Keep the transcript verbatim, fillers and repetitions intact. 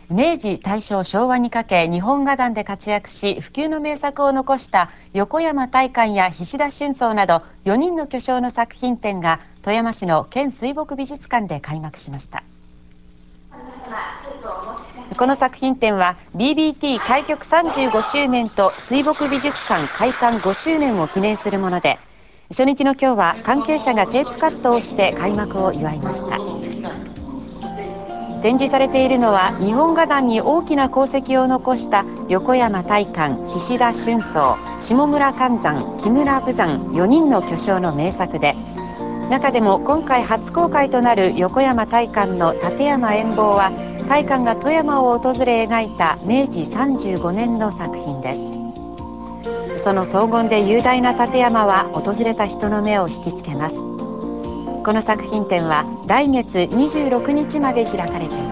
明治、大正、昭和にかけ日本画壇で活躍し不朽の名作を残した横山大観や菱田春草などよにんの巨匠の作品展が富山市の県水墨美術館で開幕しました。この作品展は ビービーティー 開局さんじゅうごしゅうねんと水墨美術館開館ごしゅうねんを記念するもので、初日の今日は関係者がテープカットをして開幕を祝いました。展示されているのは日本画壇に大きな功績を残した横山大観、菱田春草、下村勘山、木村豊山よにんの巨匠の名作で、中でも今回初公開となる横山大観の立山遠望は大観が富山を訪れ描いた明治さんじゅうごねんの作品です。その荘厳で雄大な立山は訪れた人の目を引きつけます。この作品展は来月にじゅうろくにちまで開かれています。